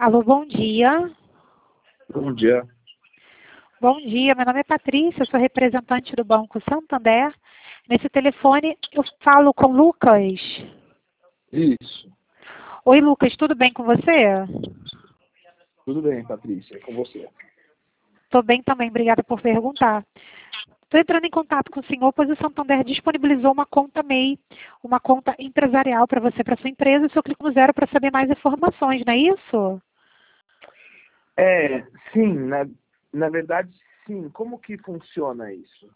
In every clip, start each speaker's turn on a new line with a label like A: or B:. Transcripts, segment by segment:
A: Alô, bom dia.
B: Bom dia.
A: Bom dia, meu nome é Patrícia, sou representante do Banco Santander. Nesse telefone eu falo com o Lucas.
B: Isso.
A: Oi, Lucas, tudo bem com você?
B: Tudo bem, Patrícia, é com você.
A: Estou bem também, obrigada por perguntar. Estou entrando em contato com o senhor, pois o Santander disponibilizou uma conta MEI, uma conta empresarial para você, para sua empresa. O senhor clica no zero para saber mais informações, não é isso?
B: Sim, na verdade, sim. Como que funciona isso?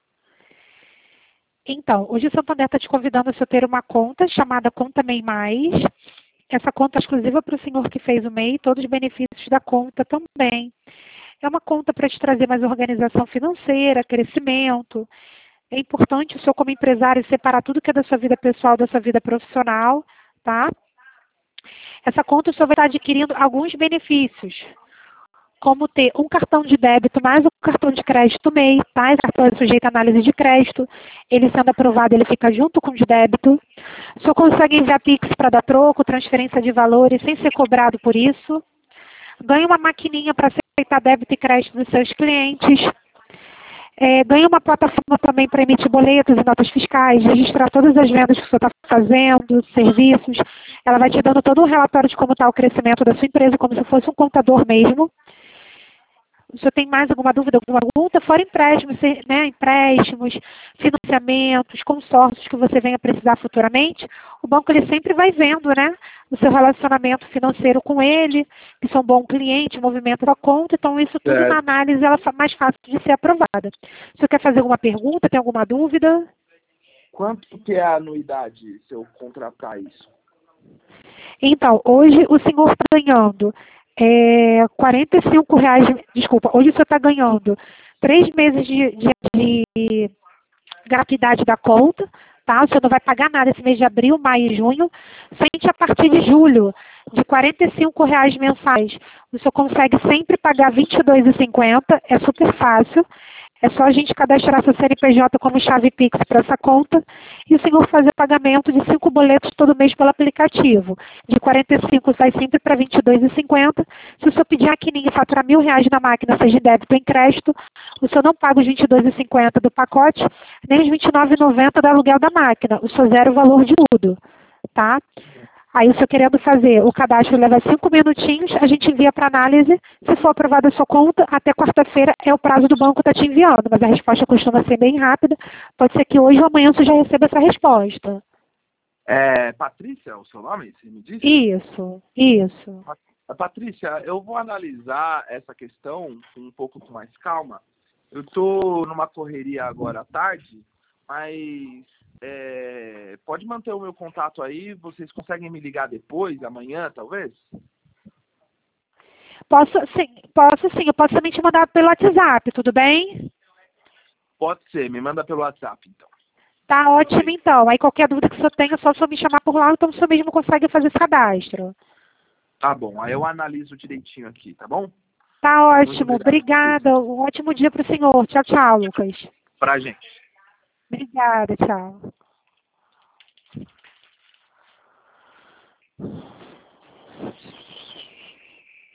A: Então, hoje o Santander está te convidando a você ter uma conta chamada Conta MEI Mais. Essa conta é exclusiva para o senhor que fez o MEI, todos os benefícios da conta também. É uma conta para te trazer mais organização financeira, crescimento. É importante o senhor, como empresário, separar tudo que é da sua vida pessoal da sua vida profissional, tá? Essa conta o senhor vai estar adquirindo alguns benefícios, como ter um cartão de débito mais um cartão de crédito MEI, tá? Esse cartão é sujeito à análise de crédito. Ele sendo aprovado, ele fica junto com o de débito. O senhor consegue enviar Pix para dar troco, transferência de valores, sem ser cobrado por isso. Ganha uma maquininha para aceitar débito e crédito dos seus clientes. Ganha uma plataforma também para emitir boletos e notas fiscais, registrar todas as vendas que o senhor está fazendo, serviços. Ela vai te dando todo um relatório de como está o crescimento da sua empresa, como se fosse um contador mesmo. O senhor tem mais alguma dúvida, alguma pergunta? Fora empréstimos, né? Empréstimos, financiamentos, consórcios que você venha precisar futuramente, o banco ele sempre vai vendo, né? O seu relacionamento financeiro com ele, que são um bom cliente, movimento da conta, então isso tudo na
B: Certo.
A: análise ela é mais fácil de ser aprovada. O senhor quer fazer alguma pergunta, tem alguma dúvida?
B: Quanto que é a anuidade se eu contratar isso?
A: Então, hoje o senhor está ganhando R$ 45, desculpa, hoje o senhor está ganhando 3 meses de gratuidade da conta, tá? O senhor não vai pagar nada esse mês de abril, maio e junho. Somente a partir de julho, de R$ 45 mensais, o senhor consegue sempre pagar R$ 22,50, é super fácil. É só a gente cadastrar seu CNPJ como chave Pix para essa conta e o senhor fazer pagamento de 5 boletos todo mês pelo aplicativo. De 45 sai sempre para 22,50. Se o senhor pedir a maquininha e faturar R$ 1.000 na máquina, seja em débito ou em crédito, o senhor não paga os 22,50 do pacote, nem os 29,90 do aluguel da máquina. O senhor zera o valor de tudo, tá? Aí o senhor querendo fazer o cadastro leva 5 minutinhos, a gente envia para análise. Se for aprovada a sua conta, até quarta-feira é o prazo do banco estar te enviando, mas a resposta costuma ser bem rápida. Pode ser que hoje ou amanhã você já receba essa resposta.
B: Patrícia, é o seu nome? Você me disse?
A: Isso.
B: Patrícia, eu vou analisar essa questão com um pouco com mais calma. Eu estou numa correria agora à tarde, mas pode manter o meu contato aí. Vocês conseguem me ligar depois, amanhã, talvez?
A: Posso sim. Eu posso também te mandar pelo WhatsApp, tudo bem?
B: Pode ser, me manda pelo WhatsApp, então.
A: Tá ótimo, então. Aí qualquer dúvida que o senhor tenha, é só o senhor me chamar por lá, então o senhor mesmo consegue fazer esse cadastro.
B: Tá bom, aí eu analiso direitinho aqui, tá bom?
A: Tá
B: Muito
A: ótimo.
B: obrigado, Patrícia.
A: Obrigada. Um ótimo dia para o senhor. Tchau, tchau, Lucas.
B: Pra gente.
A: Obrigada, tchau.